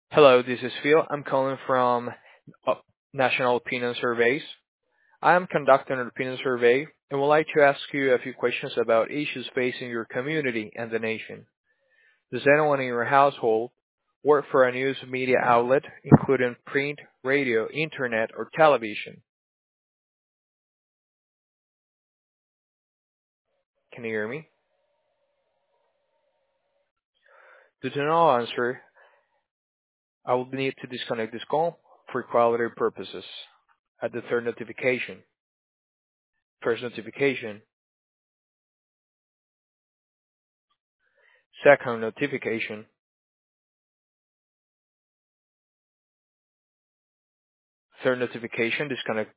Hello, this is Phil. I'm calling from uh, National Opinion Surveys. I am conducting an opinion survey and would like to ask you a few questions about issues facing your community and the nation. Does anyone in your household work for a news media outlet, including print, radio, internet, or television? Can you hear me? Due to no answer, I will need to disconnect this call for quality purposes. At the third notification, first notification, second notification, third notification, disconnect